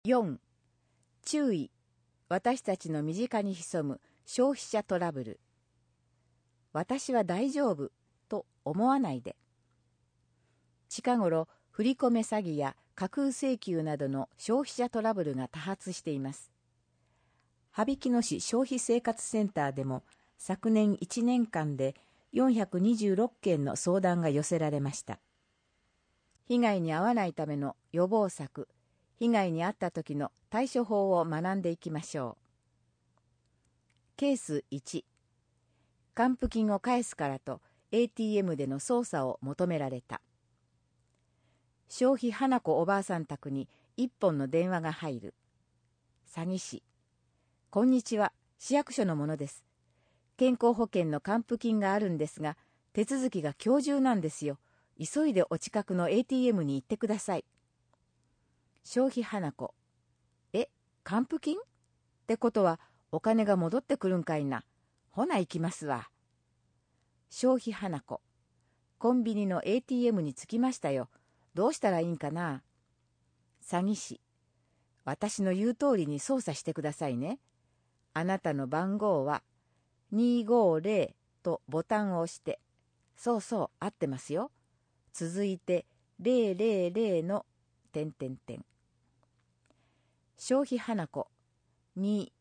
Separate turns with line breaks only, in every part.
4. 注意。私たちの身近に潜む消費者トラブル。私は大丈夫と思わないで。近頃、振り込め詐欺や架空請求などの消費者トラブルが多発しています。羽曳野市消費生活センターでも昨年1年間で426件の相談が寄せられました。被害に遭わないための予防策、被害に遭った時の対処法を学んでいきましょう。ケース1、還付金を返すからと ATM での操作を求められた。消費花子おばあさん宅に一本の電話が入る。詐欺師、こんにちは、市役所の者です。健康保険の還付金があるんですが、手続きが今日中なんですよ。急いでお近くの ATM に行ってください。消費花子、還付金ってことはお金が戻ってくるんかいな。ほな行きますわ。消費花子、コンビニの ATM に着きましたよ。どうしたらいいんかな。詐欺師、私の言う通りに操作してくださいね。あなたの番号は250とボタンを押して、そうそう、合ってますよ。続いて000の点々点。消費花子250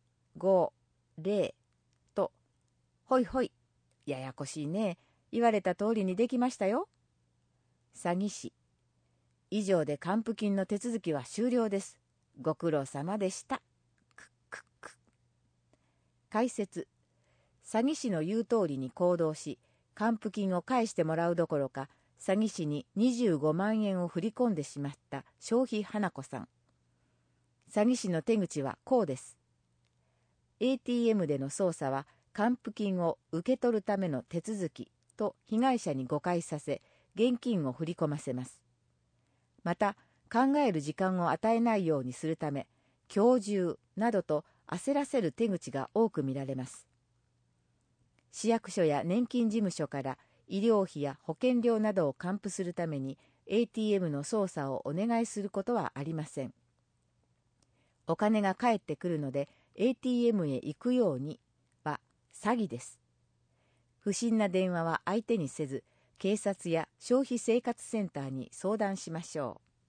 と、ほいほい、ややこしいね。言われた通りにできましたよ。詐欺師、以上で還付金の手続きは終了です。ご苦労様でした。解説、詐欺師の言う通りに行動し、還付金を返してもらうどころか、詐欺師に25万円を振り込んでしまった消費花子さん。詐欺師の手口はこうです。ATM での操作は還付金を受け取るための手続きと被害者に誤解させ、現金を振り込ませます。また、考える時間を与えないようにするため、今日中などと焦らせる手口が多く見られます。市役所や年金事務所から医療費や保険料などを還付するために ATM の操作をお願いすることはありません。お金が返ってくるので ATM へ行くようには詐欺です。不審な電話は相手にせず、警察や消費生活センターに相談しましょう。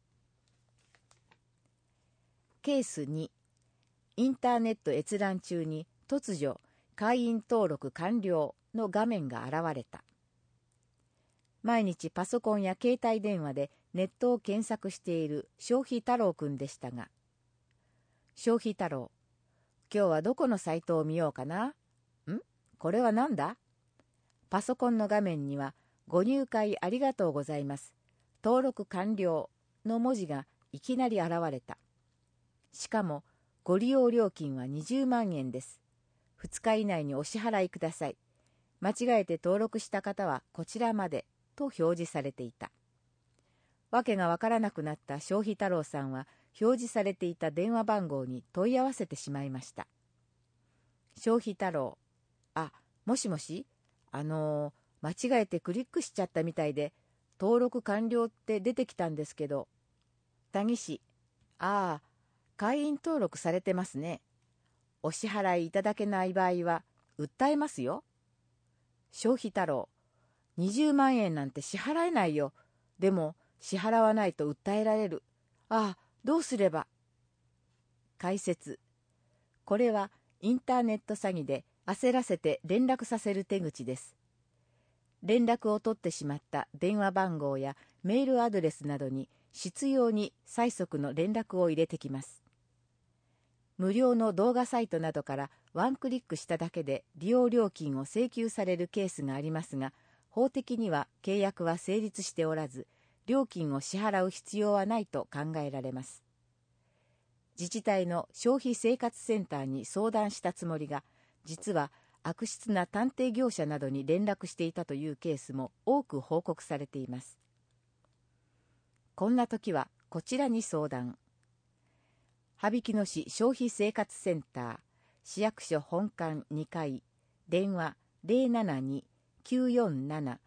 ケース2、インターネット閲覧中に突如、会員登録完了の画面が現れた。毎日パソコンや携帯電話でネットを検索している消費太郎くんでしたが、消費太郎、今日はどこのサイトを見ようかな？これはなんだ？パソコンの画面には、ご入会ありがとうございます。登録完了の文字がいきなり現れた。しかも、ご利用料金は20万円です。2日以内にお支払いください。間違えて登録した方はこちらまでと表示されていた。わけがわからなくなった消費太郎さんは表示されていた電話番号に問い合わせてしまいました。消費太郎、もしもし、間違えてクリックしちゃったみたいで、登録完了って出てきたんですけど。詐欺師、会員登録されてますね。お支払いいただけない場合は、訴えますよ。消費太郎、20万円なんて支払えないよ。でも、支払わないと訴えられる。どうすれば。解説、これはインターネット詐欺で焦らせて連絡させる手口です。連絡を取ってしまった電話番号やメールアドレスなどに執拗に催促の連絡を入れてきます。無料の動画サイトなどからワンクリックしただけで利用料金を請求されるケースがありますが、法的には契約は成立しておらず、料金を支払う必要はないと考えられます。自治体の消費生活センターに相談したつもりが、実は悪質な探偵業者などに連絡していたというケースも多く報告されています。こんな時はこちらに相談。羽曳野市消費生活センター、市役所本館2階、電話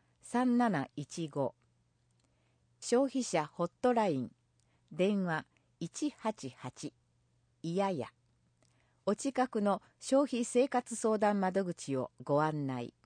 072-947-3715。消費者ホットライン、電話 188いややお近くの消費生活相談窓口をご案内。